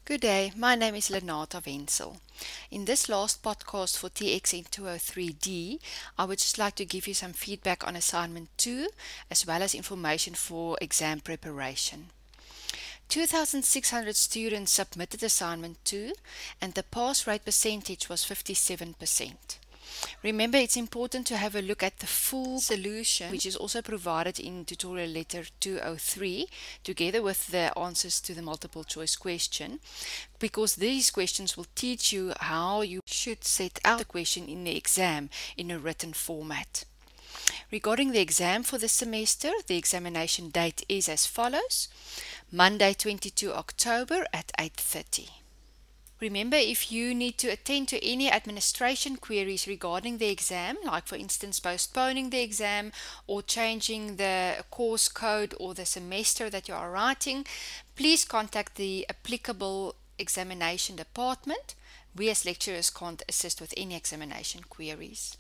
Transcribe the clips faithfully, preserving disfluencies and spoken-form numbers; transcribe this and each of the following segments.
Good day, my name is Lenata Wenzel. In this last podcast for T X N two oh three D, I would just like to give you some feedback on assignment two, as well as information for exam preparation. two thousand six hundred students submitted assignment two, and the pass rate percentage was fifty-seven percent. Remember, it's important to have a look at the full solution, which is also provided in tutorial letter two oh three, together with the answers to the multiple choice question, because these questions will teach you how you should set out the question in the exam in a written format. Regarding the exam for the semester, the examination date is as follows: Monday, twenty-second of October at eight thirty. Remember, if you need to attend to any administration queries regarding the exam, like for instance postponing the exam or changing the course code or the semester that you are writing, please contact the applicable examination department. We as lecturers can't assist with any examination queries.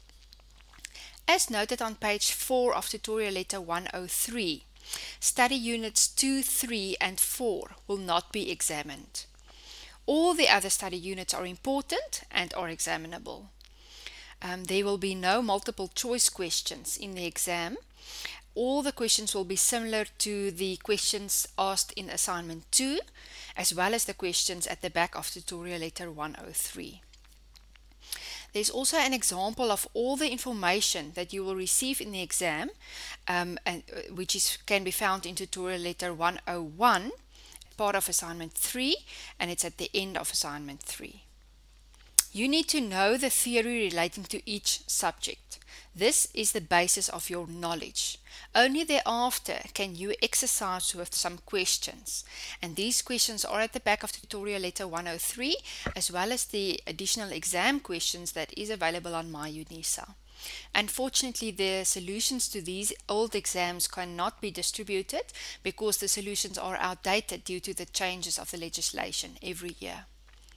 As noted on page four of tutorial letter one oh three, study units two, three and four will not be examined. All the other study units are important and are examinable. Um, there will be no multiple choice questions in the exam. All the questions will be similar to the questions asked in assignment two, as well as the questions at the back of tutorial letter one oh three. There's also an example of all the information that you will receive in the exam, um, and, uh, which is, can be found in tutorial letter one oh one, part of assignment three, and it's at the end of assignment three. You need to know the theory relating to each subject. This is the basis of your knowledge. Only thereafter can you exercise with some questions, and these questions are at the back of tutorial letter one oh three, as well as the additional exam questions that is available on MyUnisa. Unfortunately, the solutions to these old exams cannot be distributed because the solutions are outdated due to the changes of the legislation every year.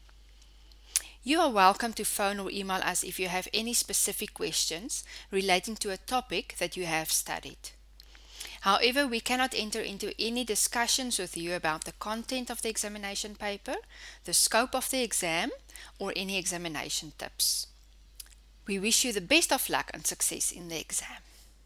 You are welcome to phone or email us if you have any specific questions relating to a topic that you have studied. However, we cannot enter into any discussions with you about the content of the examination paper, the scope of the exam, or any examination tips. We wish you the best of luck and success in the exam.